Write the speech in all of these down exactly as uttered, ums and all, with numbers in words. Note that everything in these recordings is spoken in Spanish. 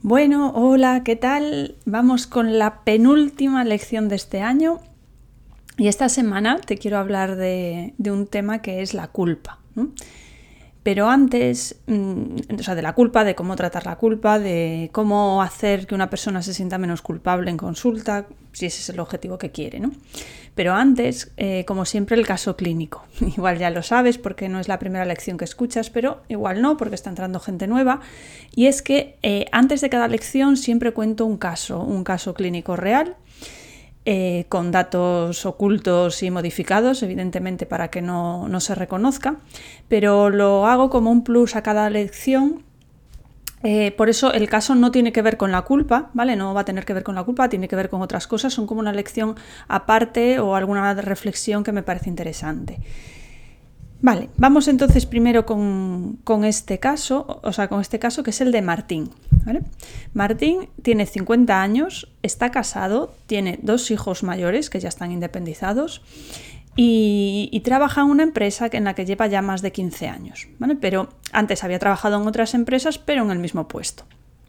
Bueno, hola, ¿qué tal? Vamos con la penúltima lección de este año y esta semana te quiero hablar de, de un tema que es la culpa, ¿no? Pero antes, mmm, o sea, de la culpa, de cómo tratar la culpa, de cómo hacer que una persona se sienta menos culpable en consulta, si ese es el objetivo que quiere, ¿no? Pero antes, eh, como siempre, el caso clínico. Igual ya lo sabes porque no es la primera lección que escuchas, pero igual no, porque está entrando gente nueva. Y es que eh, antes de cada lección siempre cuento un caso, un caso clínico real, Eh, con datos ocultos y modificados, evidentemente para que no, no se reconozca, pero lo hago como un plus a cada lección. Eh, por eso el caso no tiene que ver con la culpa, ¿vale? No va a tener que ver con la culpa, tiene que ver con otras cosas, son como una lección aparte o alguna reflexión que me parece interesante. Vale, vamos entonces primero con, con este caso, o sea, con este caso que es el de Martín, ¿vale? Martín tiene cincuenta años, está casado, tiene dos hijos mayores que ya están independizados y, y trabaja en una empresa en la que lleva ya más de quince años, ¿vale? Pero antes había trabajado en otras empresas, pero en el mismo puesto.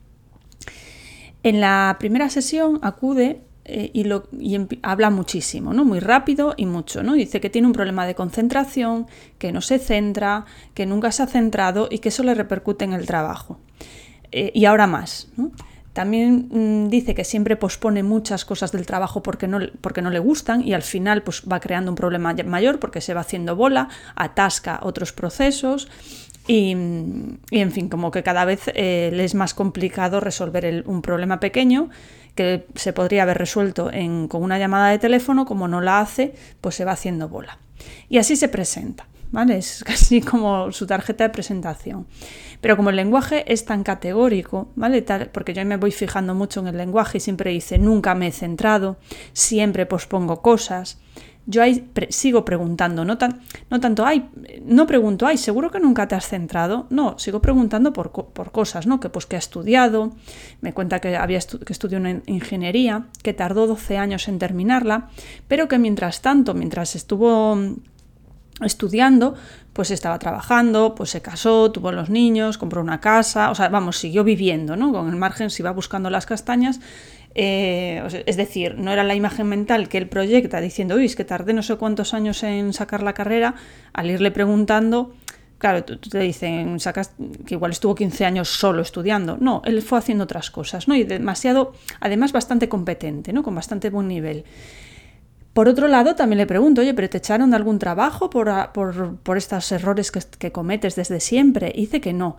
En la primera sesión acude Eh, y, lo, y habla muchísimo, ¿no? Muy rápido y mucho, ¿no? Dice que tiene un problema de concentración, que no se centra, que nunca se ha centrado y que eso le repercute en el trabajo. Eh, y ahora más, ¿no? También mmm, dice que siempre pospone muchas cosas del trabajo porque no, porque no le gustan y al final pues, va creando un problema mayor porque se va haciendo bola, atasca otros procesos. Y, y en fin, como que cada vez eh, le es más complicado resolver el, un problema pequeño que se podría haber resuelto en, con una llamada de teléfono, como no la hace, pues se va haciendo bola. Y así se presenta, ¿vale? Es casi como su tarjeta de presentación. Pero como el lenguaje es tan categórico, ¿vale? Tal, porque yo me voy fijando mucho en el lenguaje y siempre dice, nunca me he centrado, siempre pospongo cosas. Yo ahí pre- sigo preguntando, no, tan, no tanto, ay, no pregunto, ay, ¿seguro que nunca te has centrado? No, sigo preguntando por, por cosas, ¿no? Que pues que ha estudiado, me cuenta que, había estu- que estudió una ingeniería, que tardó doce años en terminarla, pero que mientras tanto, mientras estuvo estudiando, pues estaba trabajando, pues se casó, tuvo los niños, compró una casa, o sea, vamos, siguió viviendo, ¿no? Con el margen se iba buscando las castañas. Eh, es decir, no era la imagen mental que él proyecta diciendo, uy, es que tardé no sé cuántos años en sacar la carrera, al irle preguntando, claro, tú, tú te dicen, sacas, que igual estuvo quince años solo estudiando. No, él fue haciendo otras cosas, ¿no? Y demasiado, además bastante competente, ¿no? Con bastante buen nivel. Por otro lado, también le pregunto, oye, ¿pero te echaron de algún trabajo por, por, por estos errores que, que cometes desde siempre? Y dice que no.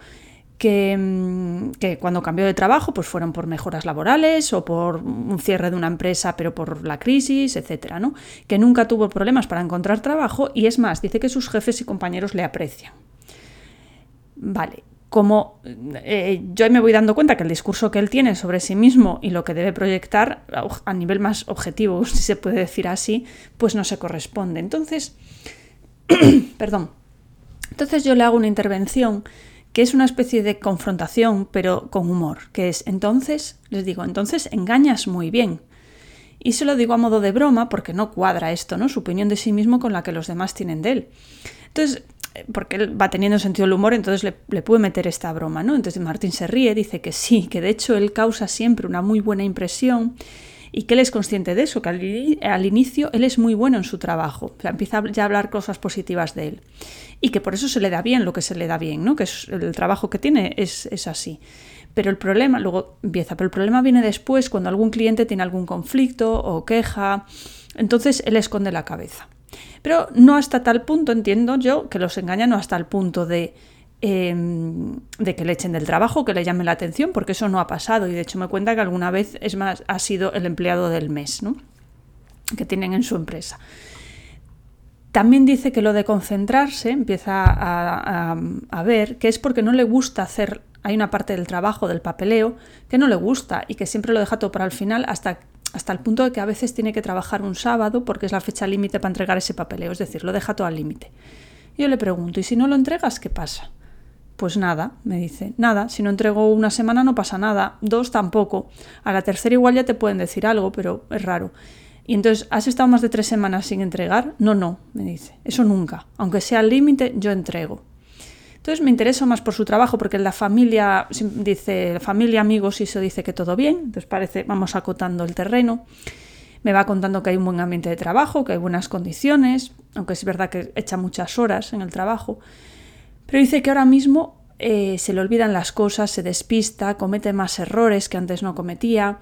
Que, que cuando cambió de trabajo pues fueron por mejoras laborales o por un cierre de una empresa pero por la crisis, etcétera, ¿no? Que nunca tuvo problemas para encontrar trabajo y es más, dice que sus jefes y compañeros le aprecian. Vale, como eh, yo me voy dando cuenta que el discurso que él tiene sobre sí mismo y lo que debe proyectar a nivel más objetivo, si se puede decir así, pues no se corresponde. Entonces, perdón, entonces yo le hago una intervención que es una especie de confrontación, pero con humor, que es, entonces, les digo, entonces engañas muy bien. Y se lo digo a modo de broma porque no cuadra esto, ¿no? Su opinión de sí mismo con la que los demás tienen de él. Entonces, porque él va teniendo sentido del humor, entonces le, le puede meter esta broma, ¿no? Entonces Martín se ríe, dice que sí, que de hecho él causa siempre una muy buena impresión y que él es consciente de eso, que al, al inicio él es muy bueno en su trabajo, o sea, empieza ya a hablar cosas positivas de él y que por eso se le da bien lo que se le da bien, ¿no? Que es, el trabajo que tiene es, es así. Pero el problema, luego empieza, pero el problema viene después cuando algún cliente tiene algún conflicto o queja, entonces él esconde la cabeza. Pero no hasta tal punto, entiendo yo, que los engaña, no hasta el punto de, eh, de que le echen del trabajo, que le llamen la atención, porque eso no ha pasado. Y de hecho me cuenta que alguna vez, es más, ha sido el empleado del mes, ¿no? Que tienen en su empresa. También dice que lo de concentrarse, empieza a, a, a ver, que es porque no le gusta hacer, hay una parte del trabajo, del papeleo, que no le gusta y que siempre lo deja todo para el final hasta, hasta el punto de que a veces tiene que trabajar un sábado porque es la fecha límite para entregar ese papeleo, es decir, lo deja todo al límite. Yo le pregunto, ¿y si no lo entregas, qué pasa? Pues nada, me dice, nada, si no entrego una semana no pasa nada, dos tampoco, a la tercera igual ya te pueden decir algo, pero es raro. Y entonces, ¿has estado más de tres semanas sin entregar? No, no, me dice, eso nunca, aunque sea al límite, yo entrego. Entonces me intereso más por su trabajo porque la familia, dice, familia, amigos, y eso dice que todo bien. Entonces parece, vamos acotando el terreno. Me va contando que hay un buen ambiente de trabajo, que hay buenas condiciones, aunque es verdad que echa muchas horas en el trabajo. Pero dice que ahora mismo eh, se le olvidan las cosas, se despista, comete más errores que antes no cometía.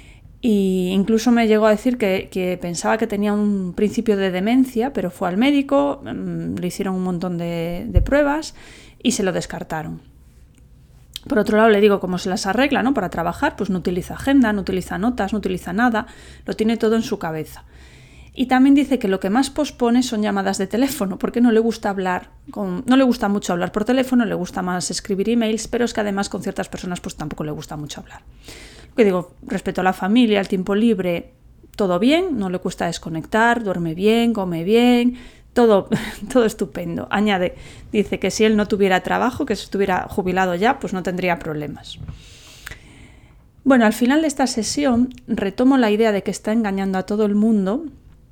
Y incluso me llegó a decir que, que pensaba que tenía un principio de demencia, pero fue al médico, mmm, le hicieron un montón de, de pruebas y se lo descartaron. Por otro lado, le digo cómo se las arregla, ¿no? Para trabajar, pues no utiliza agenda, no utiliza notas, no utiliza nada, lo tiene todo en su cabeza. Y también dice que lo que más pospone son llamadas de teléfono, porque no le gusta hablar, con, no le gusta mucho hablar por teléfono, le gusta más escribir emails, pero es que además con ciertas personas pues tampoco le gusta mucho hablar. Lo que digo, respecto a la familia, al tiempo libre, todo bien, no le cuesta desconectar, duerme bien, come bien, todo, todo estupendo. Añade, dice que si él no tuviera trabajo, que si estuviera jubilado ya, pues no tendría problemas. Bueno, al final de esta sesión retomo la idea de que está engañando a todo el mundo,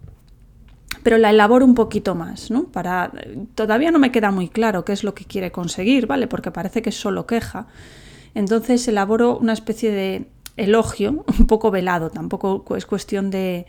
pero la elaboro un poquito más, ¿no? Para, todavía no me queda muy claro qué es lo que quiere conseguir, ¿vale? Porque parece que es solo queja. Entonces elaboro una especie de elogio, un poco velado, tampoco es cuestión de,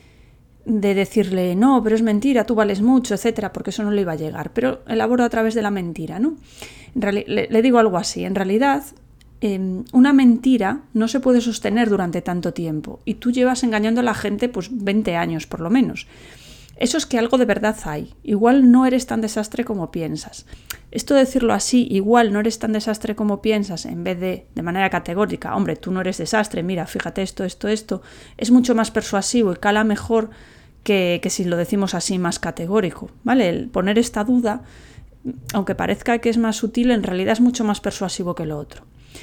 de decirle no, pero es mentira, tú vales mucho, etcétera, porque eso no le iba a llegar, pero elaboro a través de la mentira, ¿no? En reali- le, le digo algo así, en realidad eh, una mentira no se puede sostener durante tanto tiempo y tú llevas engañando a la gente pues veinte años por lo menos. Eso es que algo de verdad hay. Igual no eres tan desastre como piensas. Esto de decirlo así, igual no eres tan desastre como piensas, en vez de de manera categórica, hombre, tú no eres desastre, mira, fíjate esto, esto, esto, es mucho más persuasivo y cala mejor que, que si lo decimos así más categórico, ¿vale? El poner esta duda, aunque parezca que es más sutil, en realidad es mucho más persuasivo que lo otro.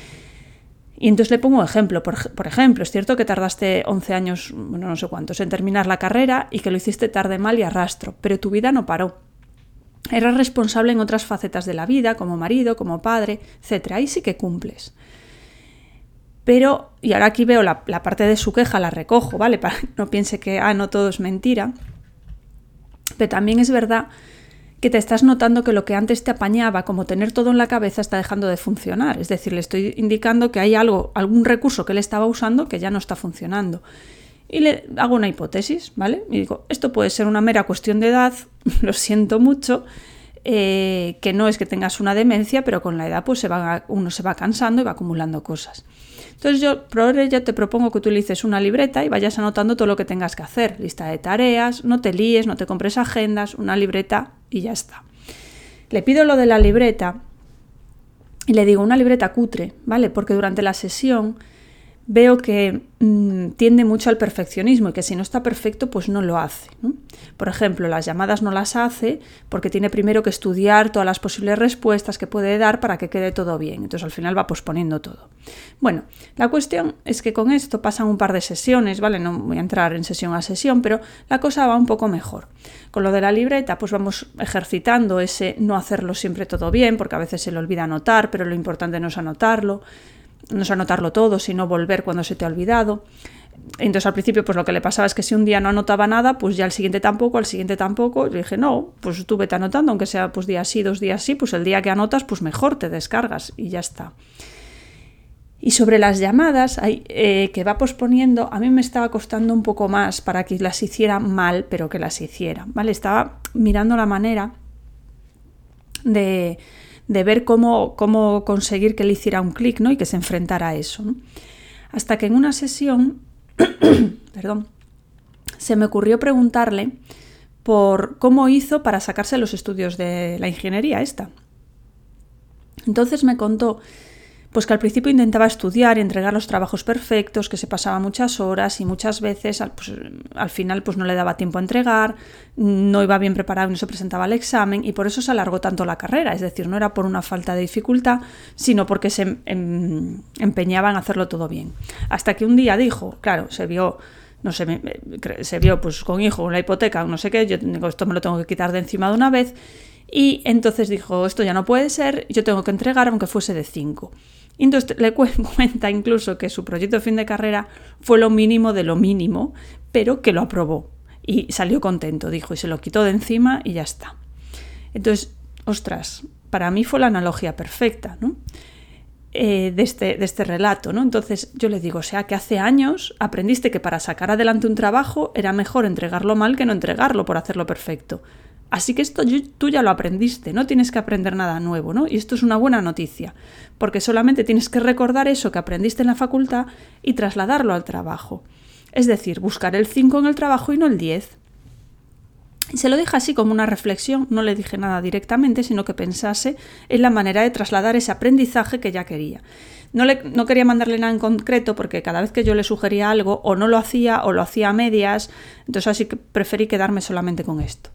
Y entonces le pongo ejemplo. Por, por ejemplo, es cierto que tardaste once años, bueno, no sé cuántos, en terminar la carrera y que lo hiciste tarde, mal y a rastro, pero tu vida no paró. Eras responsable en otras facetas de la vida, como marido, como padre, etcétera. Ahí sí que cumples. Pero, y ahora aquí veo la, la parte de su queja, la recojo, ¿vale? Para que no piense que, ah, no todo es mentira. Pero también es verdad que te estás notando que lo que antes te apañaba, como tener todo en la cabeza, está dejando de funcionar. Es decir, le estoy indicando que hay algo, algún recurso que él estaba usando que ya no está funcionando. Y le hago una hipótesis, ¿vale? Y digo, esto puede ser una mera cuestión de edad, lo siento mucho, eh, que no es que tengas una demencia, pero con la edad pues se va, uno se va cansando y va acumulando cosas. Entonces yo, por ello te propongo que utilices una libreta y vayas anotando todo lo que tengas que hacer. Lista de tareas, no te líes, no te compres agendas, una libreta y ya está. Le pido lo de la libreta y le digo una libreta cutre, ¿vale? Porque durante la sesión veo que mmm, tiende mucho al perfeccionismo y que si no está perfecto pues no lo hace, ¿no? Por ejemplo, las llamadas no las hace porque tiene primero que estudiar todas las posibles respuestas que puede dar para que quede todo bien. Entonces al final va posponiendo todo. Bueno, la cuestión es que con esto pasan un par de sesiones, ¿vale? No voy a entrar en sesión a sesión, pero la cosa va un poco mejor. Con lo de la libreta pues vamos ejercitando ese no hacerlo siempre todo bien, porque a veces se le olvida anotar, pero lo importante no es anotarlo. No es anotarlo todo, sino volver cuando se te ha olvidado. Entonces al principio pues lo que le pasaba es que si un día no anotaba nada, pues ya al siguiente tampoco, al siguiente tampoco. Le dije, no, pues tú vete anotando, aunque sea pues día sí, dos días sí, pues el día que anotas pues mejor te descargas y ya está. Y sobre las llamadas eh, que va posponiendo, a mí me estaba costando un poco más para que las hiciera mal, pero que las hiciera, ¿vale? Estaba mirando la manera de... de ver cómo, cómo conseguir que le hiciera un clic, ¿no? Y que se enfrentara a eso, ¿no? Hasta que en una sesión perdón, se me ocurrió preguntarle por cómo hizo para sacarse los estudios de la ingeniería esta. Entonces me contó pues que al principio intentaba estudiar y entregar los trabajos perfectos, que se pasaba muchas horas y muchas veces pues, al final pues, no le daba tiempo a entregar, no iba bien preparado y no se presentaba al examen y por eso se alargó tanto la carrera. Es decir, no era por una falta de dificultad, sino porque se em, empeñaba en hacerlo todo bien. Hasta que un día dijo, claro, se vio... no sé, me, me, se vio pues con hijo, la hipoteca, no sé qué, yo digo, esto me lo tengo que quitar de encima de una vez y entonces dijo, esto ya no puede ser, yo tengo que entregar aunque fuese de cinco. Y entonces le cuenta incluso que su proyecto de fin de carrera fue lo mínimo de lo mínimo, pero que lo aprobó y salió contento, dijo, y se lo quitó de encima y ya está. Entonces, ostras, para mí fue la analogía perfecta, ¿no? Eh, de, este, de este relato, ¿no? Entonces yo le digo, o sea, que hace años aprendiste que para sacar adelante un trabajo era mejor entregarlo mal que no entregarlo por hacerlo perfecto. Así que esto tú ya lo aprendiste, no tienes que aprender nada nuevo, ¿no? Y esto es una buena noticia, porque solamente tienes que recordar eso que aprendiste en la facultad y trasladarlo al trabajo. Es decir, buscar el cinco en el trabajo y no el diez. Y se lo dije así como una reflexión, no le dije nada directamente, sino que pensase en la manera de trasladar ese aprendizaje que ya quería. No, le, no quería mandarle nada en concreto porque cada vez que yo le sugería algo o no lo hacía o lo hacía a medias, entonces así que preferí quedarme solamente con esto.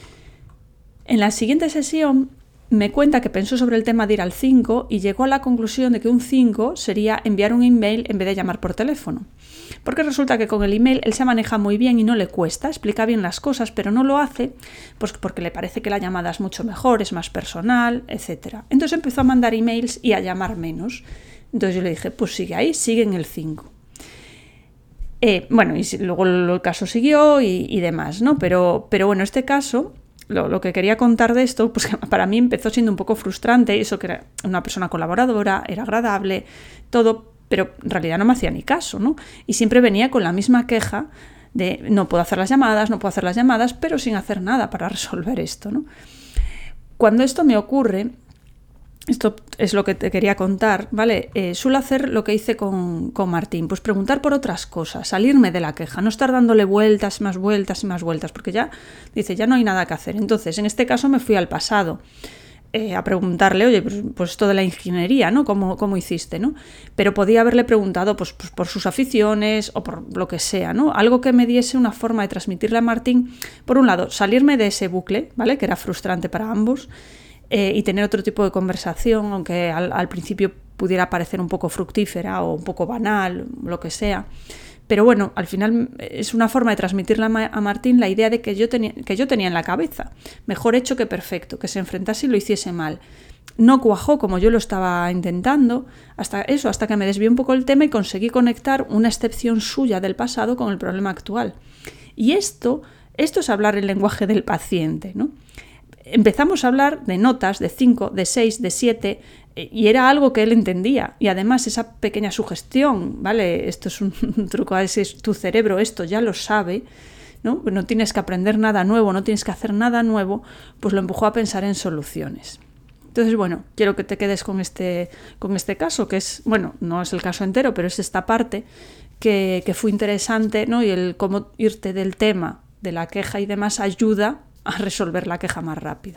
En la siguiente sesión me cuenta que pensó sobre el tema de ir al cinco y llegó a la conclusión de que un cinco sería enviar un email en vez de llamar por teléfono. Porque resulta que con el email él se maneja muy bien y no le cuesta, explica bien las cosas, pero no lo hace pues porque le parece que la llamada es mucho mejor, es más personal, etcétera. Entonces empezó a mandar emails y a llamar menos. Entonces yo le dije, pues sigue ahí, sigue en el cinco. Eh, bueno, y luego el caso siguió y, y demás, ¿no? Pero, pero bueno, este caso... Lo, lo que quería contar de esto, pues para mí empezó siendo un poco frustrante, eso que era una persona colaboradora, era agradable, todo, pero en realidad no me hacía ni caso, ¿no? Y siempre venía con la misma queja de no puedo hacer las llamadas, no puedo hacer las llamadas, pero sin hacer nada para resolver esto, ¿no? Cuando esto me ocurre, esto es lo que te quería contar, ¿vale? Eh, suelo hacer lo que hice con, con Martín, pues preguntar por otras cosas, salirme de la queja, no estar dándole vueltas, más vueltas y más vueltas, porque ya, dice, ya no hay nada que hacer. Entonces, en este caso me fui al pasado eh, a preguntarle, oye, pues, pues esto de la ingeniería, ¿no? ¿Cómo, cómo hiciste, no? Pero podía haberle preguntado pues, pues por sus aficiones o por lo que sea, ¿no? Algo que me diese una forma de transmitirle a Martín, por un lado, salirme de ese bucle, ¿vale? Que era frustrante para ambos, Eh, y tener otro tipo de conversación, aunque al, al principio pudiera parecer un poco fructífera o un poco banal, lo que sea. Pero bueno, al final es una forma de transmitirle a, Ma- a Martín la idea de que yo, tenía, que yo tenía en la cabeza. Mejor hecho que perfecto, que se enfrentase y lo hiciese mal. No cuajó como yo lo estaba intentando, hasta eso, hasta que me desvié un poco el tema y conseguí conectar una excepción suya del pasado con el problema actual. Y esto, esto es hablar el lenguaje del paciente, ¿no? Empezamos a hablar de notas, de cinco, de seis, de siete, y era algo que él entendía. Y además esa pequeña sugestión, ¿vale? Esto es un, un truco, es tu cerebro, esto ya lo sabe, ¿no? No tienes que aprender nada nuevo, no tienes que hacer nada nuevo, pues lo empujó a pensar en soluciones. Entonces, bueno, quiero que te quedes con este, con este caso, que es, bueno, no es el caso entero, pero es esta parte que, que fue interesante, ¿no? Y el cómo irte del tema de la queja y demás ayuda a resolver la queja más rápido.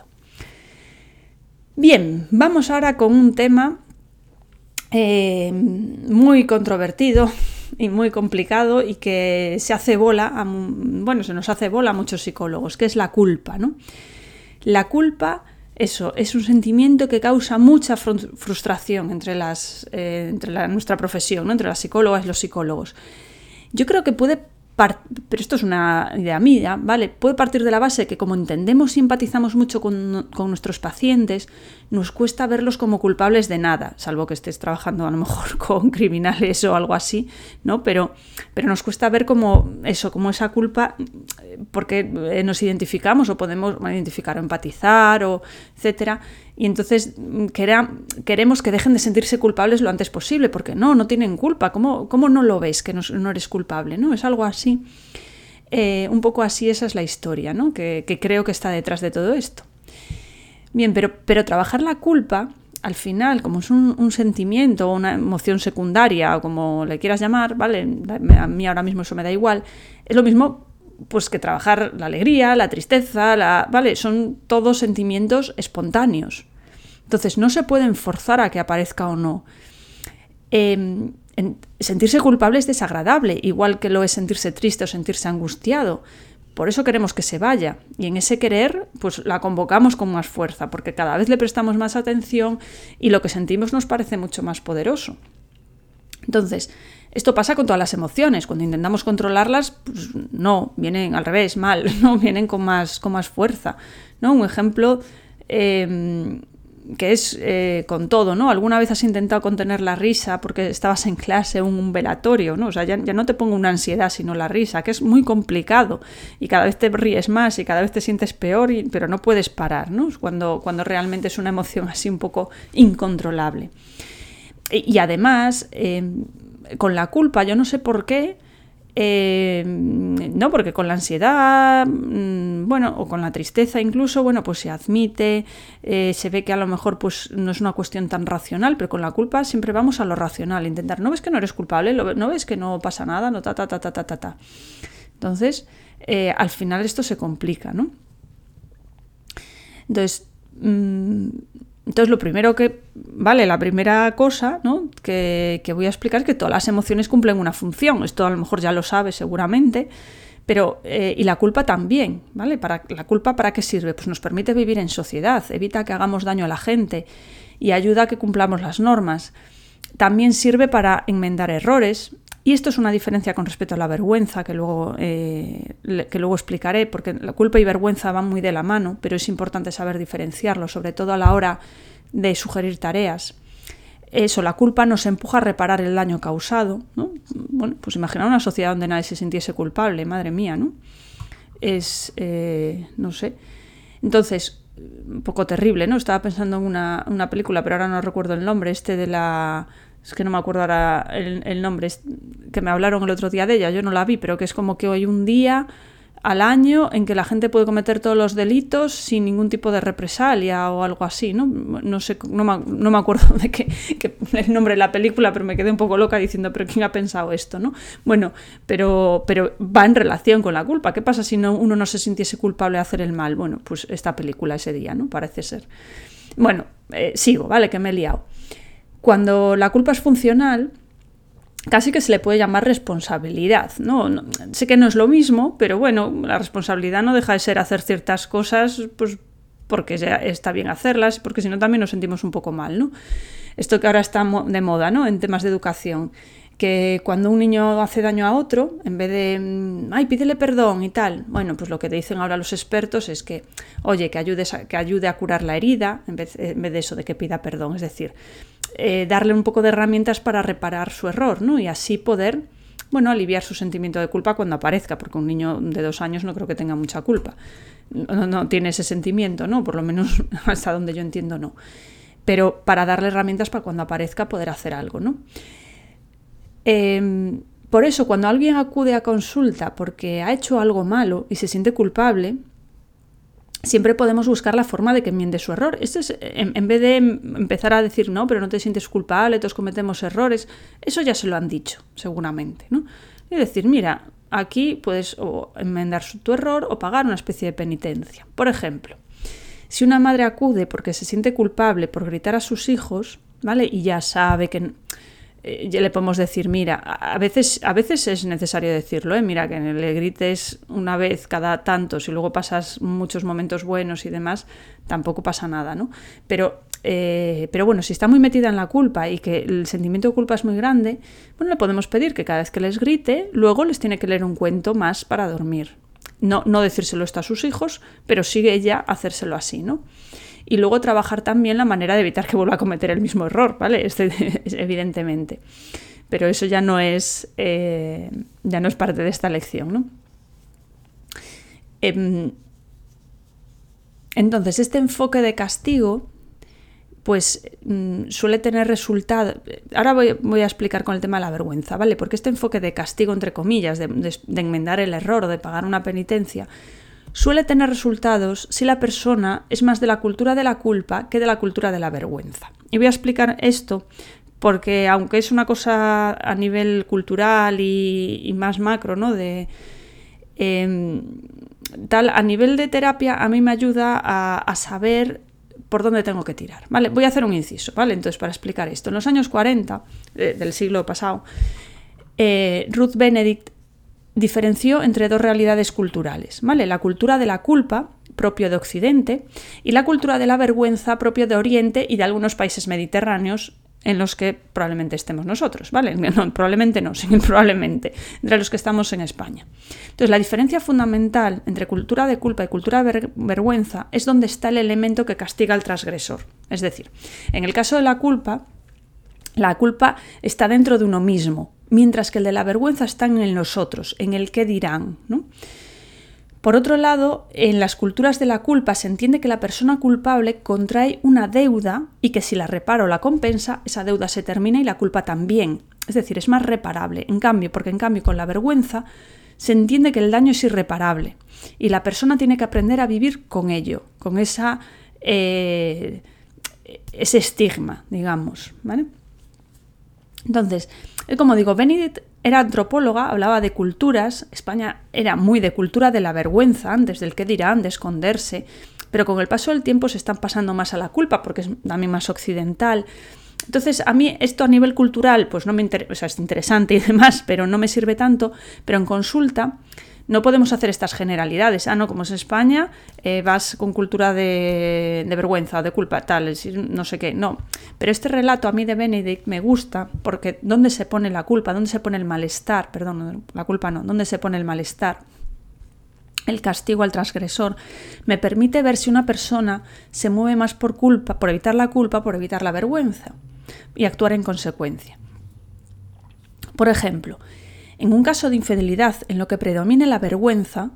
Bien, vamos ahora con un tema eh, muy controvertido y muy complicado y que se hace bola, a, bueno, se nos hace bola a muchos psicólogos, que es la culpa, ¿no? La culpa, eso, es un sentimiento que causa mucha frustración entre, las, eh, entre la, nuestra profesión, ¿no? Entre las psicólogas y los psicólogos. Yo creo que puede pero esto es una idea mía, ¿vale? Puede partir de la base que como entendemos y empatizamos mucho con, con nuestros pacientes, nos cuesta verlos como culpables de nada, salvo que estés trabajando a lo mejor con criminales o algo así, ¿no? Pero, pero nos cuesta ver como eso, como esa culpa, porque nos identificamos o podemos identificar o empatizar, o etcétera. Y entonces queremos que dejen de sentirse culpables lo antes posible, porque no, no tienen culpa. ¿Cómo, cómo no lo ves que no, no eres culpable, ¿no? Es algo así, eh, un poco así, esa es la historia, ¿no? Que, que creo que está detrás de todo esto. Bien, pero, pero trabajar la culpa, al final, como es un, un sentimiento o una emoción secundaria, o como le quieras llamar, ¿vale? A mí ahora mismo eso me da igual, es lo mismo pues que trabajar la alegría, la tristeza, la, ¿vale? Son todos sentimientos espontáneos. Entonces no se pueden forzar a que aparezca o no. Eh, en, sentirse culpable es desagradable, igual que lo es sentirse triste o sentirse angustiado. Por eso queremos que se vaya. Y en ese querer, pues la convocamos con más fuerza, porque cada vez le prestamos más atención y lo que sentimos nos parece mucho más poderoso. Entonces, esto pasa con todas las emociones. Cuando intentamos controlarlas, pues no, vienen al revés, mal, no, vienen con más, con más fuerza, ¿no? Un ejemplo, eh, que es eh, con todo, ¿no? Alguna vez has intentado contener la risa porque estabas en clase o en un velatorio, ¿no? O sea, ya, ya no te pongo una ansiedad, sino la risa, que es muy complicado y cada vez te ríes más y cada vez te sientes peor, y, pero no puedes parar, ¿no? Cuando, cuando realmente es una emoción así un poco incontrolable. Y, y además, eh, con la culpa, yo no sé por qué, Eh, no, porque con la ansiedad, mmm, bueno, o con la tristeza incluso, bueno, pues se admite, eh, se ve que a lo mejor pues no es una cuestión tan racional, pero con la culpa siempre vamos a lo racional, intentar, ¿no ves que no eres culpable? ¿No ves que no pasa nada? No, ta, ta, ta, ta, ta, ta, ta. Entonces, eh, al final esto se complica, ¿no? Entonces, mmm, Entonces, lo primero que, vale, la primera cosa, ¿no?, que, que voy a explicar es que todas las emociones cumplen una función. Esto a lo mejor ya lo sabes seguramente, pero, eh, y la culpa también, ¿vale? Para, ¿la culpa para qué sirve? Pues nos permite vivir en sociedad, evita que hagamos daño a la gente y ayuda a que cumplamos las normas. También sirve para enmendar errores. Y esto es una diferencia con respecto a la vergüenza, que luego, eh, que luego explicaré, porque la culpa y vergüenza van muy de la mano, pero es importante saber diferenciarlo, sobre todo a la hora de sugerir tareas. Eso, la culpa nos empuja a reparar el daño causado, ¿no? Bueno, pues imaginar una sociedad donde nadie se sintiese culpable, madre mía, ¿no? Es, eh, no sé. Entonces, un poco terrible, ¿no? Estaba pensando en una, una película, pero ahora no recuerdo el nombre, este de la... Es que no me acuerdo ahora el, el nombre, que me hablaron el otro día de ella, yo no la vi, pero que es como que hay un día al año en que la gente puede cometer todos los delitos sin ningún tipo de represalia o algo así, ¿no? No sé, no me, no me acuerdo de qué, qué el nombre de la película, pero me quedé un poco loca diciendo, ¿pero quién ha pensado esto, no? Bueno, pero, pero va en relación con la culpa. ¿Qué pasa si no, uno no se sintiese culpable de hacer el mal? Bueno, pues esta película ese día, ¿no? Parece ser. Bueno, eh, sigo, ¿vale? Que me he liado. Cuando la culpa es funcional, casi que se le puede llamar responsabilidad, ¿no? No, sé que no es lo mismo, pero bueno, la responsabilidad no deja de ser hacer ciertas cosas pues porque ya está bien hacerlas, porque si no también nos sentimos un poco mal, ¿no? Esto que ahora está de moda, ¿no?, en temas de educación, que cuando un niño hace daño a otro, en vez de, ay, pídele perdón y tal, bueno, pues lo que te dicen ahora los expertos es que, oye, que, ayudes a, que ayude a curar la herida, en vez, en vez de eso de que pida perdón, es decir, eh, darle un poco de herramientas para reparar su error, ¿no? Y así poder, bueno, aliviar su sentimiento de culpa cuando aparezca, porque un niño de dos años no creo que tenga mucha culpa, no, no tiene ese sentimiento, ¿no? Por lo menos hasta donde yo entiendo, no. Pero para darle herramientas para cuando aparezca poder hacer algo, ¿no? Eh, por eso, cuando alguien acude a consulta porque ha hecho algo malo y se siente culpable, siempre podemos buscar la forma de que enmiende su error. Este es, en, en vez de empezar a decir, no, pero no te sientes culpable, todos cometemos errores, eso ya se lo han dicho, seguramente, ¿no? Y decir, mira, aquí puedes o enmendar tu error o pagar una especie de penitencia. Por ejemplo, si una madre acude porque se siente culpable por gritar a sus hijos, ¿vale? Y ya sabe que... ya le podemos decir, mira, a veces, a veces es necesario decirlo, ¿eh? Mira, que le grites una vez cada tanto, si luego pasas muchos momentos buenos y demás, tampoco pasa nada, ¿no? Pero, eh, pero bueno, si está muy metida en la culpa y que el sentimiento de culpa es muy grande, bueno, le podemos pedir que cada vez que les grite, luego les tiene que leer un cuento más para dormir. No, no decírselo esto a sus hijos, pero sigue ella hacérselo así, ¿no? Y luego trabajar también la manera de evitar que vuelva a cometer el mismo error, ¿vale? Este, evidentemente. Pero eso ya no es, eh, ya no es parte de esta lección, ¿no? Eh, entonces, este enfoque de castigo, pues mm, suele tener resultado... Ahora voy, voy a explicar con el tema de la vergüenza, ¿vale? Porque este enfoque de castigo, entre comillas, de, de, de enmendar el error o de pagar una penitencia, suele tener resultados si la persona es más de la cultura de la culpa que de la cultura de la vergüenza. Y voy a explicar esto porque, aunque es una cosa a nivel cultural y, y más macro, ¿no? De, eh, tal, a nivel de terapia a mí me ayuda a, a saber por dónde tengo que tirar, ¿vale? Voy a hacer un inciso, ¿vale? Entonces, para explicar esto, en los años cuarenta eh, del siglo pasado, eh, Ruth Benedict diferenció entre dos realidades culturales, ¿vale? La cultura de la culpa, propio de Occidente, y la cultura de la vergüenza, propio de Oriente y de algunos países mediterráneos, en los que probablemente estemos nosotros, ¿vale? No, probablemente no, sino probablemente, entre los que estamos en España. Entonces, la diferencia fundamental entre cultura de culpa y cultura de ver- vergüenza es donde está el elemento que castiga al transgresor. Es decir, en el caso de la culpa, la culpa está dentro de uno mismo, mientras que el de la vergüenza está en los otros, en el qué dirán, ¿no? Por otro lado, en las culturas de la culpa se entiende que la persona culpable contrae una deuda y que si la repara o la compensa, esa deuda se termina y la culpa también. Es decir, es más reparable. En cambio, porque en cambio con la vergüenza se entiende que el daño es irreparable y la persona tiene que aprender a vivir con ello, con esa, eh, ese estigma, digamos, ¿vale? Entonces, como digo, Benedict era antropóloga, hablaba de culturas, España era muy de cultura de la vergüenza, antes del qué dirán, de esconderse, pero con el paso del tiempo se están pasando más a la culpa porque es también más occidental. Entonces, a mí esto a nivel cultural, pues no me interesa, o sea, es interesante y demás, pero no me sirve tanto, pero en consulta no podemos hacer estas generalidades. Ah, no, como es España, eh, vas con cultura de, de vergüenza o de culpa, tal, no sé qué. No, pero este relato a mí de Benedict me gusta porque ¿dónde se pone la culpa? ¿Dónde se pone el malestar? Perdón, la culpa no. ¿Dónde se pone el malestar? El castigo al transgresor me permite ver si una persona se mueve más por culpa, por evitar la culpa, por evitar la vergüenza y actuar en consecuencia. Por ejemplo, en un caso de infidelidad en lo que predomine la vergüenza,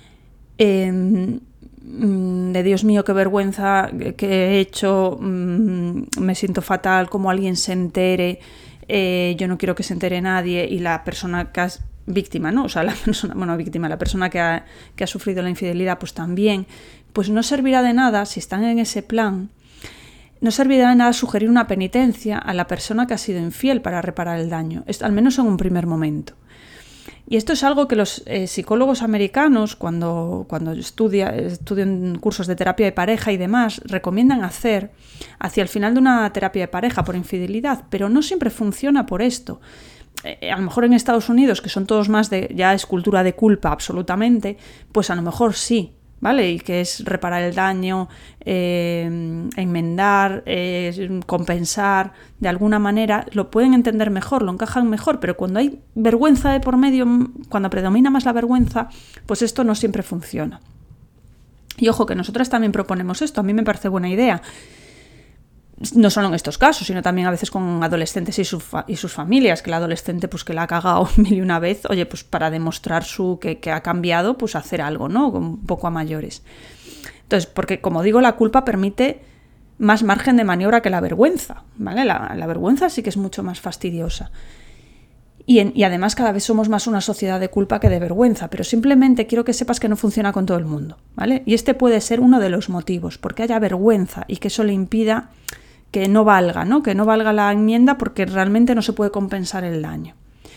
eh, de Dios mío, qué vergüenza que he hecho, mmm, me siento fatal, como alguien se entere, eh, yo no quiero que se entere nadie, y la persona que es víctima, ¿no? O sea, la persona, bueno, víctima, la persona que ha, que ha sufrido la infidelidad, pues también, pues no servirá de nada, si están en ese plan, no servirá de nada sugerir una penitencia a la persona que ha sido infiel para reparar el daño, al menos en un primer momento. Y esto es algo que los eh, psicólogos americanos, cuando, cuando estudia, estudian cursos de terapia de pareja y demás, recomiendan hacer hacia el final de una terapia de pareja por infidelidad, pero no siempre funciona por esto. Eh, a lo mejor en Estados Unidos, que son todos más de, ya es cultura de culpa absolutamente, pues a lo mejor sí, ¿vale? Y que es reparar el daño, eh, enmendar, eh, compensar, de alguna manera lo pueden entender mejor, lo encajan mejor, pero cuando hay vergüenza de por medio, cuando predomina más la vergüenza, pues esto no siempre funciona. Y ojo, que nosotras también proponemos esto, a mí me parece buena idea. No solo en estos casos, sino también a veces con adolescentes y, su fa- y sus familias, que el adolescente pues que la ha cagado mil y una vez, oye, pues para demostrar su que, que ha cambiado, pues hacer algo, ¿no? Un poco a mayores. Entonces, porque como digo, la culpa permite más margen de maniobra que la vergüenza, ¿vale? La, la vergüenza sí que es mucho más fastidiosa. Y, en, y además cada vez somos más una sociedad de culpa que de vergüenza, pero simplemente quiero que sepas que no funciona con todo el mundo, ¿vale? Y este puede ser uno de los motivos, porque haya vergüenza y que eso le impida que no valga, ¿no? Que no valga la enmienda porque realmente no se puede compensar el daño.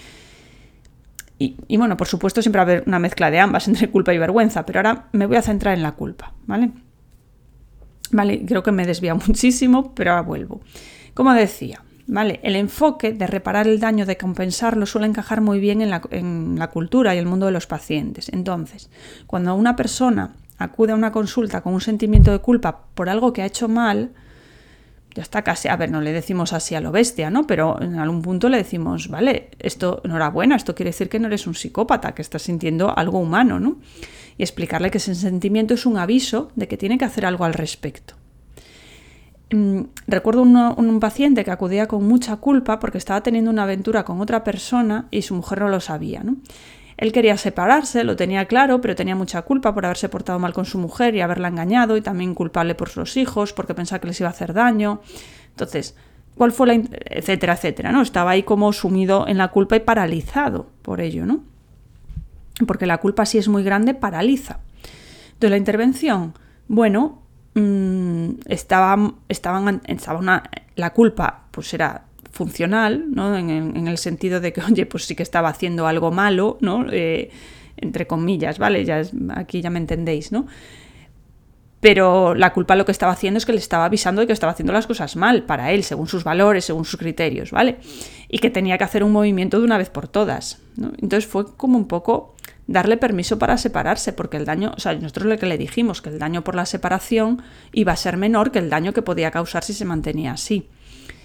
Y, y bueno, por supuesto siempre va a haber una mezcla de ambas, entre culpa y vergüenza, pero ahora me voy a centrar en la culpa, ¿vale? Vale, creo que me he desviado muchísimo, pero ahora vuelvo. Como decía, ¿vale? El enfoque de reparar el daño, de compensarlo, suele encajar muy bien en la, en la cultura y el mundo de los pacientes. Entonces, cuando una persona acude a una consulta con un sentimiento de culpa por algo que ha hecho mal, ya está casi, a ver, no le decimos así a lo bestia, ¿no? Pero en algún punto le decimos, vale, esto, enhorabuena, esto quiere decir que no eres un psicópata, que estás sintiendo algo humano, ¿no? Y explicarle que ese sentimiento es un aviso de que tiene que hacer algo al respecto. Mm, recuerdo uno, un paciente que acudía con mucha culpa porque estaba teniendo una aventura con otra persona y su mujer no lo sabía, ¿no? Él quería separarse, lo tenía claro, pero tenía mucha culpa por haberse portado mal con su mujer y haberla engañado, y también culpable por los hijos, porque pensaba que les iba a hacer daño. Entonces, ¿cuál fue la...? etcétera, etcétera, ¿no? Estaba ahí como sumido en la culpa y paralizado por ello, ¿no? Porque la culpa, si es muy grande, paraliza. Entonces, la intervención, bueno, mmm, estaba, estaban, estaba una, la culpa, pues era funcional, ¿no? En, en el sentido de que, oye, pues sí que estaba haciendo algo malo, ¿no? Eh, entre comillas, ¿vale? Ya es, aquí ya me entendéis, ¿no? Pero la culpa lo que estaba haciendo es que le estaba avisando de que estaba haciendo las cosas mal para él, según sus valores, según sus criterios, ¿vale? Y que tenía que hacer un movimiento de una vez por todas, ¿no? Entonces fue como un poco darle permiso para separarse, porque el daño, o sea, nosotros lo que le dijimos, que el daño por la separación iba a ser menor que el daño que podía causar si se mantenía así.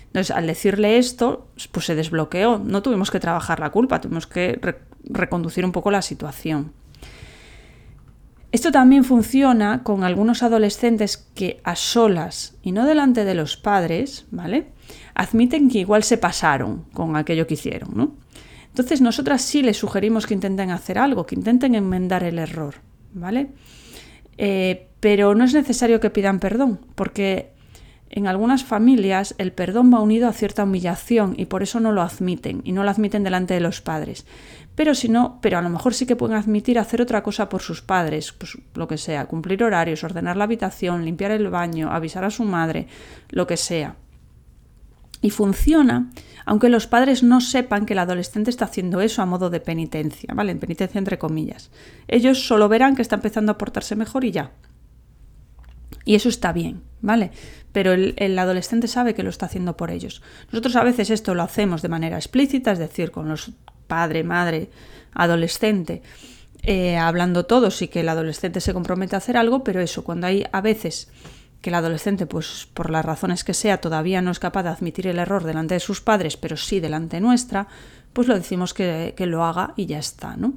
Entonces, al decirle esto, pues se desbloqueó. No tuvimos que trabajar la culpa, tuvimos que re- reconducir un poco la situación. Esto también funciona con algunos adolescentes que a solas y no delante de los padres, ¿vale?, admiten que igual se pasaron con aquello que hicieron, ¿no? Entonces, nosotras sí les sugerimos que intenten hacer algo, que intenten enmendar el error, ¿vale? Eh, pero no es necesario que pidan perdón, porque en algunas familias el perdón va unido a cierta humillación y por eso no lo admiten, y no lo admiten delante de los padres. Pero si no, pero a lo mejor sí que pueden admitir hacer otra cosa por sus padres, pues lo que sea, cumplir horarios, ordenar la habitación, limpiar el baño, avisar a su madre, lo que sea. Y funciona, aunque los padres no sepan que el adolescente está haciendo eso a modo de penitencia, ¿vale? En penitencia entre comillas. Ellos solo verán que está empezando a portarse mejor y ya. Y eso está bien, ¿vale? Pero el, el adolescente sabe que lo está haciendo por ellos. Nosotros a veces esto lo hacemos de manera explícita, es decir, con los padre, madre, adolescente, eh, hablando todos y que el adolescente se compromete a hacer algo, pero eso, cuando hay a veces que el adolescente, pues por las razones que sea, todavía no es capaz de admitir el error delante de sus padres, pero sí delante nuestra, pues lo decimos que, que lo haga y ya está, ¿no?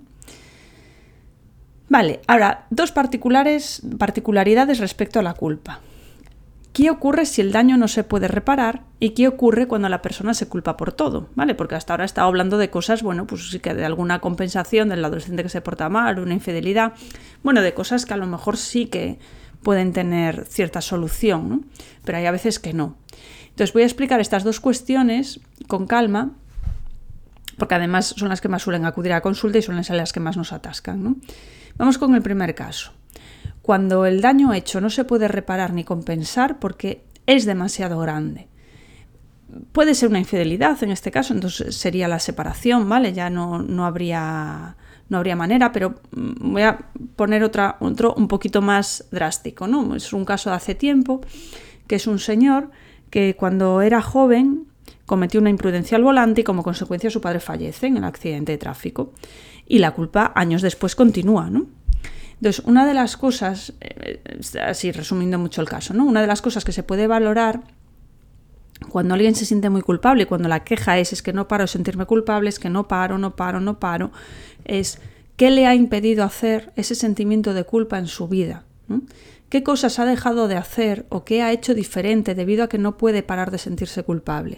Vale, ahora, dos particulares, particularidades respecto a la culpa. ¿Qué ocurre si el daño no se puede reparar? ¿Y qué ocurre cuando la persona se culpa por todo? ¿Vale? Porque hasta ahora he estado hablando de cosas, bueno, pues sí que de alguna compensación del adolescente que se porta mal, una infidelidad, bueno, de cosas que a lo mejor sí que pueden tener cierta solución, ¿no? Pero hay a veces que no. Entonces voy a explicar estas dos cuestiones con calma, porque además son las que más suelen acudir a consulta y son las que más nos atascan, ¿no? Vamos con el primer caso. Cuando el daño hecho no se puede reparar ni compensar porque es demasiado grande. Puede ser una infidelidad en este caso, entonces sería la separación, ¿vale? Ya no, no, habría, no habría manera, pero voy a poner otra, otro un poquito más drástico, ¿no? Es un caso de hace tiempo, que es un señor que cuando era joven cometió una imprudencia al volante y como consecuencia su padre fallece en el accidente de tráfico. Y la culpa años después continúa, ¿no? Entonces, una de las cosas, eh, así resumiendo mucho el caso, ¿no? Una de las cosas que se puede valorar cuando alguien se siente muy culpable y cuando la queja es, es que no paro de sentirme culpable, es que no paro, no paro, no paro, es qué le ha impedido hacer ese sentimiento de culpa en su vida, ¿no? ¿Qué cosas ha dejado de hacer o qué ha hecho diferente debido a que no puede parar de sentirse culpable?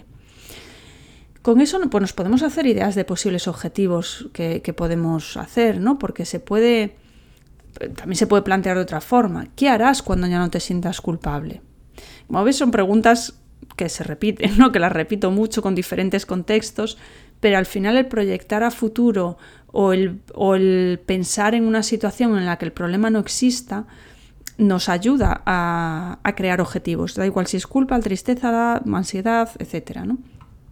Con eso pues nos podemos hacer ideas de posibles objetivos que, que podemos hacer, ¿no? Porque se puede... También se puede plantear de otra forma. ¿Qué harás cuando ya no te sientas culpable? Como ves, son preguntas que se repiten, ¿no? Que las repito mucho con diferentes contextos, pero al final el proyectar a futuro o el, o el pensar en una situación en la que el problema no exista nos ayuda a, a crear objetivos. Da igual si es culpa, tristeza, ansiedad, etcétera, ¿no?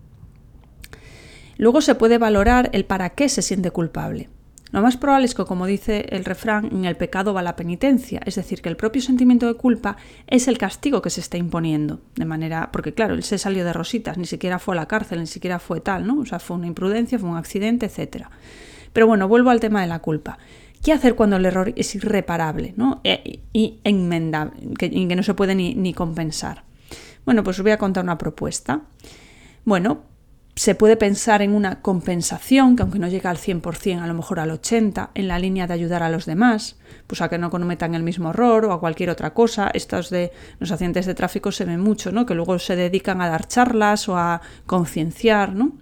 Luego se puede valorar el para qué se siente culpable. Lo más probable es que, como dice el refrán, en el pecado va la penitencia, es decir, que el propio sentimiento de culpa es el castigo que se está imponiendo, de manera, porque claro, él se salió de rositas, ni siquiera fue a la cárcel, ni siquiera fue tal, ¿no? O sea, fue una imprudencia, fue un accidente, etcétera. Pero bueno, vuelvo al tema de la culpa. ¿Qué hacer cuando el error es irreparable, ¿no? e, y enmendable, que, y que no se puede ni, ni compensar? Bueno, pues os voy a contar una propuesta. Bueno, se puede pensar en una compensación, que aunque no llega al cien por ciento, a lo mejor al ochenta por ciento, en la línea de ayudar a los demás, pues a que no cometan el mismo error o a cualquier otra cosa. Estos de los accidentes de tráfico se ven mucho, ¿no? Que luego se dedican a dar charlas o a concienciar, ¿no?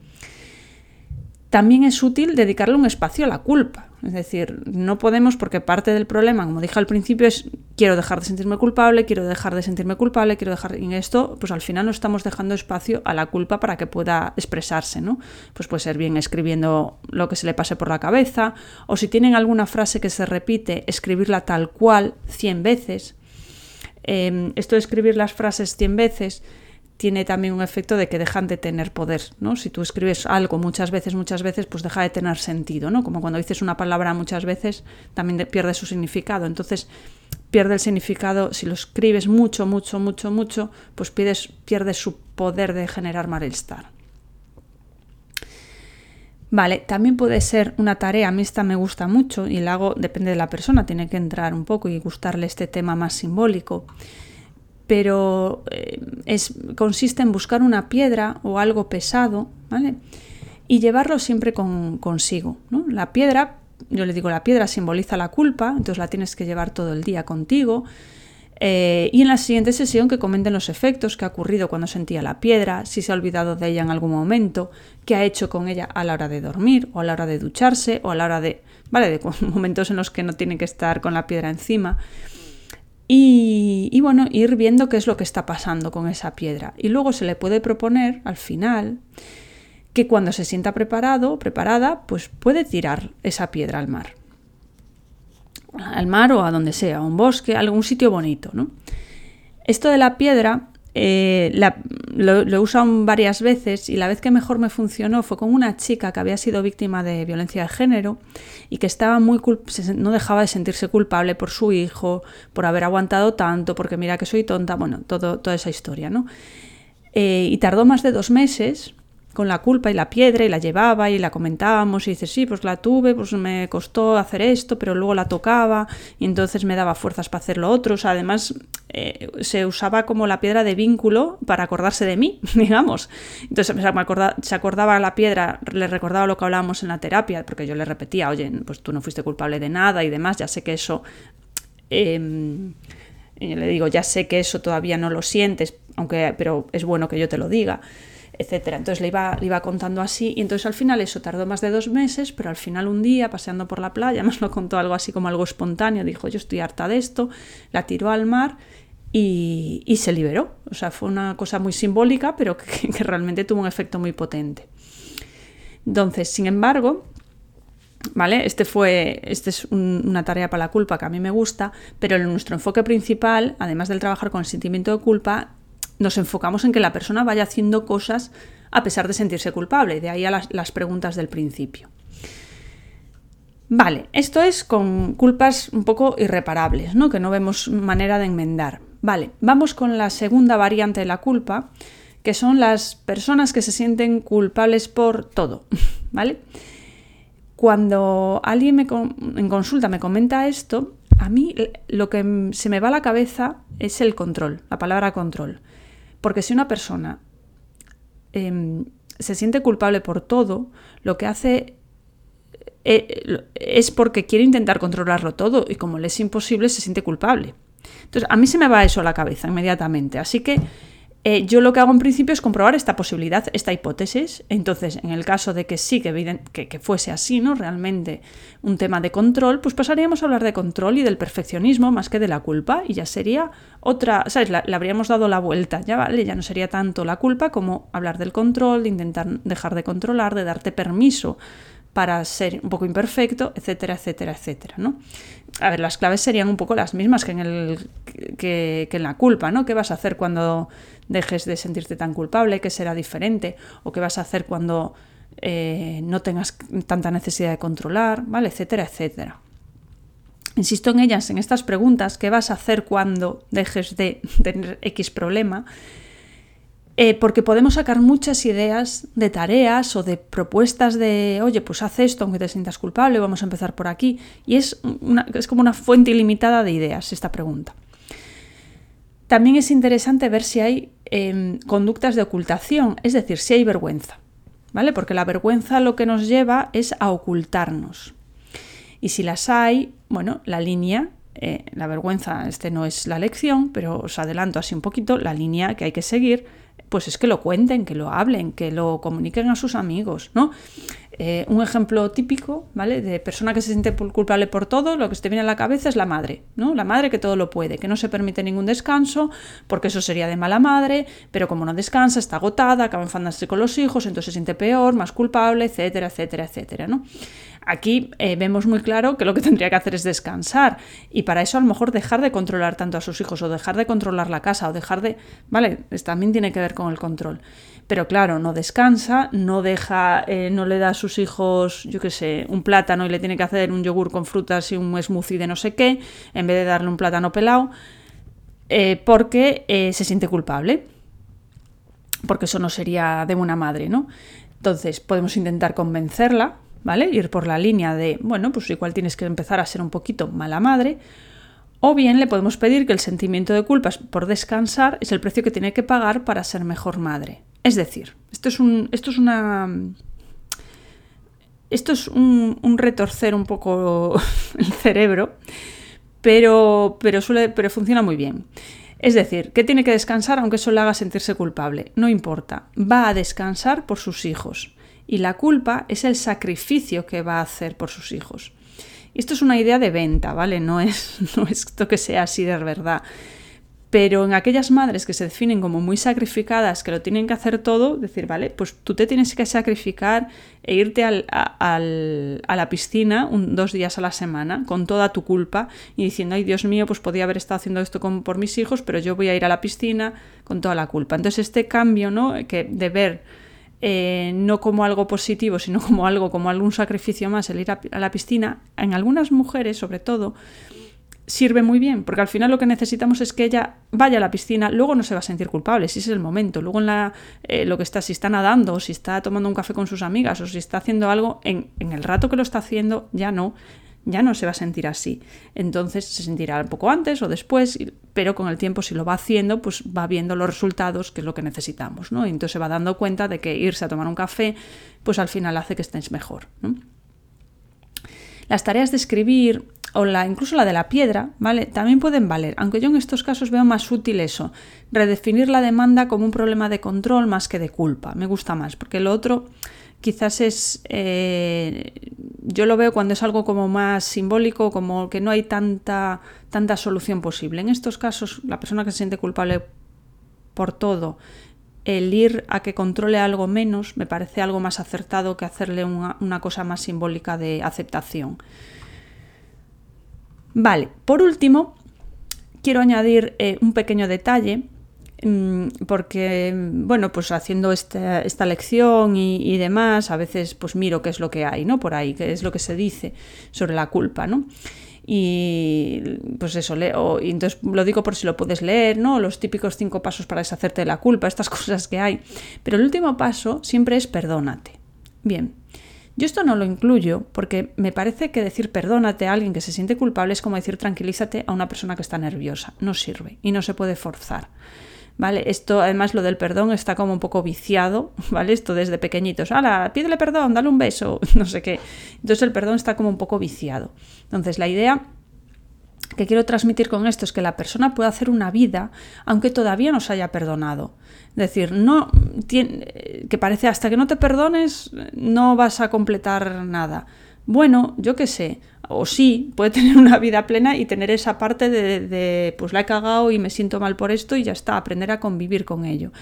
También es útil dedicarle un espacio a la culpa. Es decir, no podemos, porque parte del problema, como dije al principio, es quiero dejar de sentirme culpable, quiero dejar de sentirme culpable, quiero dejar... Y en esto, pues al final no estamos dejando espacio a la culpa para que pueda expresarse, ¿no? Pues puede ser bien escribiendo lo que se le pase por la cabeza, o si tienen alguna frase que se repite, escribirla tal cual cien veces. Eh, esto de escribir las frases cien veces tiene también un efecto de que dejan de tener poder, ¿no? Si tú escribes algo muchas veces, muchas veces, pues deja de tener sentido, ¿no? Como cuando dices una palabra muchas veces, también pierde su significado. Entonces, pierde el significado, si lo escribes mucho, mucho, mucho, mucho, pues pierdes, pierdes su poder de generar malestar. Vale, también puede ser una tarea, a mí esta me gusta mucho y la hago, depende de la persona, tiene que entrar un poco y gustarle este tema más simbólico. pero eh, es, consiste en buscar una piedra o algo pesado, ¿vale? Y llevarlo siempre con, consigo, ¿no? La piedra, yo le digo, la piedra simboliza la culpa, entonces la tienes que llevar todo el día contigo. Eh, y en la siguiente sesión que comenten los efectos, qué ha ocurrido cuando sentía la piedra, si se ha olvidado de ella en algún momento, qué ha hecho con ella a la hora de dormir, o a la hora de ducharse, o a la hora de, ¿vale? de momentos en los que no tiene que estar con la piedra encima. Y, y bueno, ir viendo qué es lo que está pasando con esa piedra. Y luego se le puede proponer, al final, que cuando se sienta preparado o preparada, pues puede tirar esa piedra al mar. Al mar o a donde sea, a un bosque, a algún sitio bonito, ¿no? Esto de la piedra eh, la, lo, lo he usado varias veces y la vez que mejor me funcionó fue con una chica que había sido víctima de violencia de género y que estaba muy culp- no dejaba de sentirse culpable por su hijo, por haber aguantado tanto, porque mira que soy tonta, bueno, todo, toda esa historia, ¿no? Eh, y tardó más de dos meses con la culpa y la piedra y la llevaba y la comentábamos y dice, sí, pues la tuve, pues me costó hacer esto, pero luego la tocaba y entonces me daba fuerzas para hacer lo otro. O sea, además eh, se usaba como la piedra de vínculo para acordarse de mí, digamos. Entonces me acordaba, se acordaba la piedra, le recordaba lo que hablábamos en la terapia, porque yo le repetía, oye, pues tú no fuiste culpable de nada y demás, ya sé que eso... Eh, y le digo, ya sé que eso todavía no lo sientes, aunque, pero es bueno que yo te lo diga, etcétera. Entonces le iba, le iba contando así y entonces al final eso tardó más de dos meses, pero al final un día paseando por la playa nos lo contó algo así como algo espontáneo, dijo yo estoy harta de esto, la tiró al mar y, y se liberó. O sea, fue una cosa muy simbólica pero que, que realmente tuvo un efecto muy potente. Entonces, sin embargo, ¿vale? Este fue, este es un, una tarea para la culpa que a mí me gusta, pero nuestro enfoque principal, además del trabajar con el sentimiento de culpa, nos enfocamos en que la persona vaya haciendo cosas a pesar de sentirse culpable, de ahí a las, las preguntas del principio. Vale, esto es con culpas un poco irreparables, ¿no? Que no vemos manera de enmendar. Vale, vamos con la segunda variante de la culpa, que son las personas que se sienten culpables por todo, ¿vale? Cuando alguien me, en consulta me comenta esto, a mí lo que se me va a la cabeza es el control, la palabra control. Porque si una persona eh, se siente culpable por todo, lo que hace eh, es porque quiere intentar controlarlo todo y como le es imposible se siente culpable. Entonces a mí se me va eso a la cabeza inmediatamente. Así que eh, yo lo que hago en principio es comprobar esta posibilidad, esta hipótesis. Entonces en el caso de que sí, que, que, que fuese así, ¿no? Realmente un tema de control, pues pasaríamos a hablar de control y del perfeccionismo más que de la culpa y ya sería otra, ¿sabes? La, le habríamos dado la vuelta, ya vale, ya no sería tanto la culpa como hablar del control, de intentar dejar de controlar, de darte permiso para ser un poco imperfecto, etcétera, etcétera, etcétera, ¿no? A ver, las claves serían un poco las mismas que en, el, que, que en la culpa, ¿no? ¿Qué vas a hacer cuando dejes de sentirte tan culpable? ¿Qué será diferente? ¿O qué vas a hacer cuando eh, no tengas tanta necesidad de controlar? ¿Vale? Etcétera, etcétera. Insisto en ellas, en estas preguntas, ¿qué vas a hacer cuando dejes de tener X problema? Eh, porque podemos sacar muchas ideas de tareas o de propuestas de, oye, pues haz esto aunque te sientas culpable, vamos a empezar por aquí. Y es, una, es como una fuente ilimitada de ideas esta pregunta. También es interesante ver si hay eh, conductas de ocultación, es decir, si hay vergüenza, ¿vale? Porque la vergüenza lo que nos lleva es a ocultarnos. Y si las hay, bueno, la línea, eh, la vergüenza, este no es la lección, pero os adelanto así un poquito, la línea que hay que seguir, pues es que lo cuenten, que lo hablen, que lo comuniquen a sus amigos, ¿no? Eh, un ejemplo típico, ¿vale? De persona que se siente culpable por todo, lo que se te viene a la cabeza es la madre, ¿no? La madre que todo lo puede, que no se permite ningún descanso, porque eso sería de mala madre, pero como no descansa, está agotada, acaba enfadándose con los hijos, entonces se siente peor, más culpable, etcétera, etcétera, etcétera, ¿no? Aquí eh, vemos muy claro que lo que tendría que hacer es descansar y para eso a lo mejor dejar de controlar tanto a sus hijos o dejar de controlar la casa o dejar de... Vale, también tiene que ver con el control. Pero claro, no descansa, no deja, eh, no le da a sus hijos, yo qué sé, un plátano y le tiene que hacer un yogur con frutas y un smoothie de no sé qué, en vez de darle un plátano pelado, eh, porque eh, se siente culpable. Porque eso no sería de buena madre, ¿no? Entonces podemos intentar convencerla, ¿vale? Ir por la línea de, bueno, pues igual tienes que empezar a ser un poquito mala madre, O bien le podemos pedir que el sentimiento de culpa por descansar es el precio que tiene que pagar para ser mejor madre. Es decir, esto es un, esto es una, esto es un, un retorcer un poco el cerebro, pero, pero, suele, pero funciona muy bien. Es decir, que tiene que descansar aunque eso le haga sentirse culpable. No importa, va a descansar por sus hijos. Y la culpa es el sacrificio que va a hacer por sus hijos. Esto es una idea de venta, ¿vale? No es, no es esto que sea así de verdad. Pero en aquellas madres que se definen como muy sacrificadas, que lo tienen que hacer todo, decir, vale, pues tú te tienes que sacrificar e irte al, a, al, a la piscina un, dos días a la semana con toda tu culpa y diciendo, ay Dios mío, pues podía haber estado haciendo esto con, por mis hijos, pero yo voy a ir a la piscina con toda la culpa. Entonces este cambio, ¿no? que de ver Eh, no como algo positivo, sino como algo, como algún sacrificio más, el ir a, a la piscina, en algunas mujeres, sobre todo, sirve muy bien, porque al final lo que necesitamos es que ella vaya a la piscina, luego no se va a sentir culpable, si ese es el momento, luego en la, eh, lo que está, si está nadando, o si está tomando un café con sus amigas, o si está haciendo algo, en, en el rato que lo está haciendo, ya no, ya no se va a sentir así. Entonces se sentirá un poco antes o después, pero con el tiempo, si lo va haciendo, pues va viendo los resultados, que es lo que necesitamos, ¿no? Y entonces se va dando cuenta de que irse a tomar un café, pues al final hace que estés mejor, ¿no? Las tareas de escribir o la, incluso la de la piedra, ¿vale? También pueden valer, aunque yo en estos casos veo más útil eso, redefinir la demanda como un problema de control más que de culpa. Me gusta más, porque lo otro quizás es, eh, yo lo veo cuando es algo como más simbólico, como que no hay tanta, tanta solución posible. En estos casos, la persona que se siente culpable por todo, el ir a que controle algo menos, me parece algo más acertado que hacerle una, una cosa más simbólica de aceptación. Vale, por último, quiero añadir eh, un pequeño detalle, porque, bueno, pues haciendo esta, esta lección y, y demás, a veces pues miro qué es lo que hay, ¿no? Por ahí, qué es lo que se dice sobre la culpa, ¿no? Y pues eso, leo, y entonces lo digo por si lo puedes leer, ¿no? Los típicos cinco pasos para deshacerte de la culpa, estas cosas que hay. Pero el último paso siempre es perdónate. Bien, yo esto no lo incluyo porque me parece que decir perdónate a alguien que se siente culpable es como decir tranquilízate a una persona que está nerviosa. No sirve y no se puede forzar. ¿Vale? Esto, además, lo del perdón está como un poco viciado, ¿vale? Esto desde pequeñitos, ¡hala, pídele perdón, dale un beso! No sé qué. Entonces el perdón está como un poco viciado. Entonces la idea que quiero transmitir con esto es que la persona puede hacer una vida aunque todavía no se haya perdonado. Es decir, no tiene, que parece hasta que no te perdones no vas a completar nada. Bueno, yo qué sé, o sí, puede tener una vida plena y tener esa parte de, de pues la he cagado y me siento mal por esto y ya está, aprender a convivir con ello.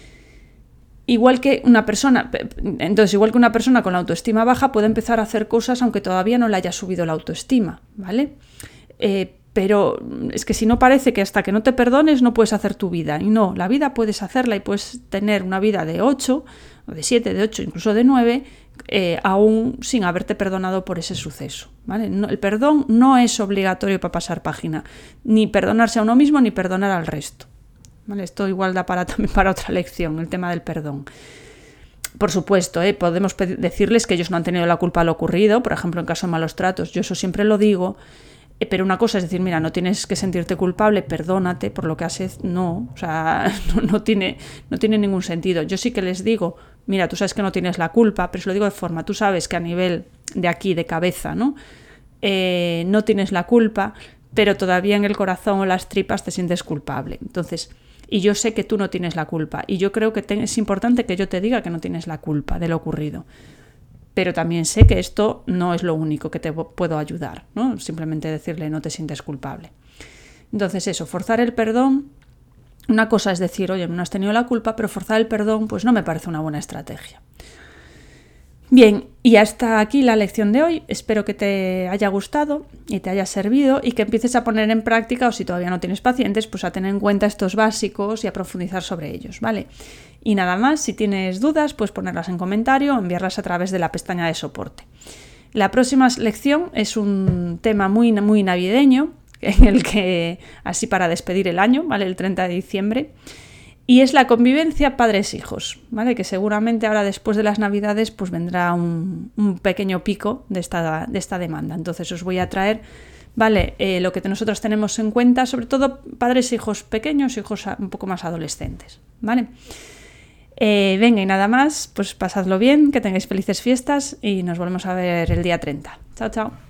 Igual que una persona, entonces igual que una persona con la autoestima baja puede empezar a hacer cosas aunque todavía no le haya subido la autoestima, ¿vale? Eh, pero es que si no parece que hasta que no te perdones no puedes hacer tu vida. Y no, la vida puedes hacerla y puedes tener una vida de ocho, o de siete, de ocho, incluso de nueve, eh, aún sin haberte perdonado por ese suceso, ¿vale? No, el perdón no es obligatorio para pasar página, ni perdonarse a uno mismo ni perdonar al resto, ¿vale? Esto igual da para, también para otra lección, el tema del perdón. Por supuesto, ¿eh? podemos decirles que ellos no han tenido la culpa de lo ocurrido, por ejemplo, en caso de malos tratos, yo eso siempre lo digo. Pero una cosa es decir, mira, no tienes que sentirte culpable, perdónate por lo que haces. No, o sea, no, no, tiene, no tiene ningún sentido. Yo sí que les digo, mira, tú sabes que no tienes la culpa, pero se lo digo de forma, tú sabes que a nivel de aquí, de cabeza, ¿no? Eh, no tienes la culpa, pero todavía en el corazón o las tripas te sientes culpable. Entonces, y yo sé que tú no tienes la culpa. Y yo creo que te, es importante que yo te diga que no tienes la culpa de lo ocurrido. Pero también sé que esto no es lo único que te puedo ayudar, ¿no? Simplemente decirle no te sientes culpable. Entonces eso, forzar el perdón, una cosa es decir, oye, no has tenido la culpa, pero forzar el perdón pues no me parece una buena estrategia. Bien, y hasta aquí la lección de hoy. Espero que te haya gustado y te haya servido y que empieces a poner en práctica, o si todavía no tienes pacientes, pues a tener en cuenta estos básicos y a profundizar sobre ellos, ¿vale? Y nada más, si tienes dudas, puedes ponerlas en comentario o enviarlas a través de la pestaña de soporte. La próxima lección es un tema muy, muy navideño, en el que, así para despedir el año, ¿vale? El treinta de diciembre. Y es la convivencia padres-hijos, ¿vale? Que seguramente ahora después de las Navidades pues vendrá un, un pequeño pico de esta, de esta demanda. Entonces os voy a traer ¿vale? Eh, lo que nosotros tenemos en cuenta, sobre todo padres e hijos pequeños, hijos un poco más adolescentes, ¿vale? Eh, venga, y nada más, pues pasadlo bien, que tengáis felices fiestas y nos volvemos a ver el día treinta. Chao, chao.